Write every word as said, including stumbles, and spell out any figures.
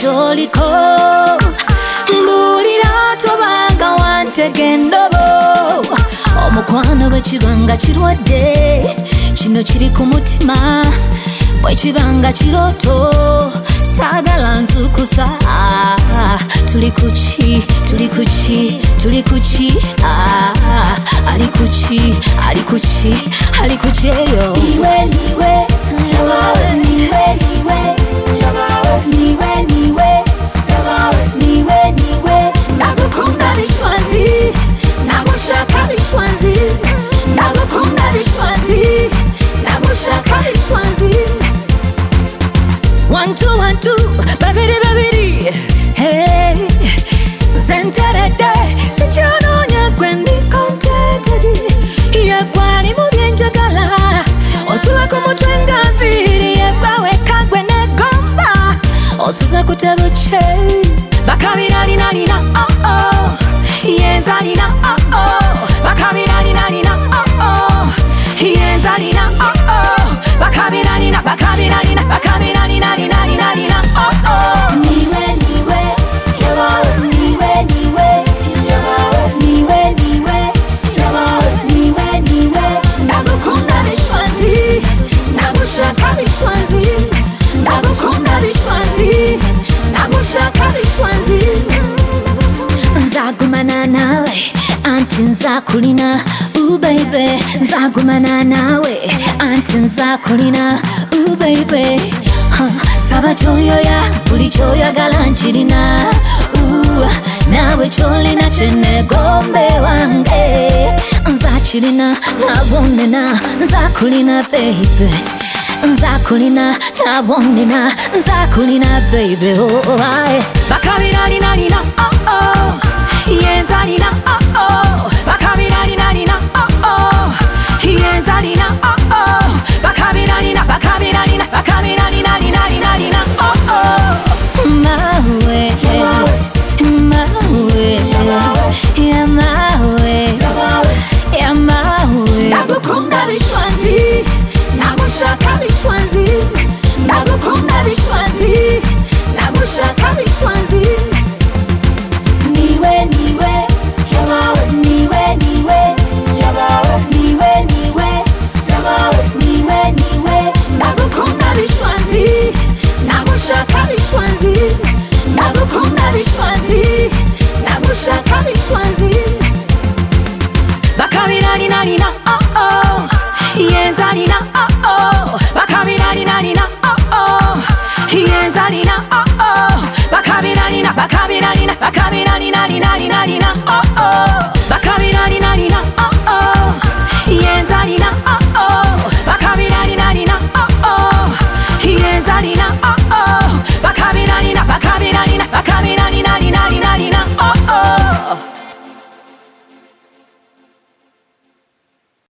kyoliko mbulira tobanga wantega endobo omukwano bwe kibanga kirwadde kino kiri ku mutima bwe kibanga kiroto saagala nzukusa tuli kuki tuli kuki tuli kuki ali kuki ali kuki ali kuki eyo niwe niwe niwe niwe niwe niwe niwe niwe ndagukunda bishwanzi nagushaka bishwanzi ndagukunda bishwanzi nagushaka bishwanzi one two one two babiri babiri hey zenterede sichanonya kwendi contented yekwali mu byenjagala osula ku mutwe nga nviiri yegwawe kagwe negomba osuza kutebuche bakabinalinalina oh oh yenzalina oh oh bakabinalinalina oh oh yenzalina oh oh bakabinalina bakabinalina bakabinalinalina oh oh niwe niwe niwe niwe niwe niwe niwe niwe ndagukunda bishwanzi nagushaka bishwanzi ndagukunda bishwanzi nagushaka bishwanzi nzagumana nawe anti nzakulina ooh baby nzagumana nawe anti nzakulina ooh baby huh. Saba choyoya buli choyagala nkirina ooh nawe cholina kyenegombe wange nzakirina nabonena nzakulina baby nzakulina nabonena nzakulina baby oh aye bakabinalinalina oh oh yenzalina oh oh bakabinalinalina oh oh yenzalina oh oh bakabinalina bakabinalina bakabinalinalina oh oh mawe mawe ya mawe ya mawe ndagukunda bishwanzi nagushaka bishwanzi ndagukunda bishwanzi nagushaka bishwanzi niwe niwe niwe niwe niwe niwe niwe niwe ndagukunda bishwanzi nagushaka bishwanzi ndagukunda bishwanzi nagushaka bishwanzi bakabinalinalina oh oh yenzalina oh oh bakabinalinalina oh oh yenzalina oh oh bakabinalina bakabinalina bakabinalinalina oh oh bakabinalinalina oh oh yenzalina oh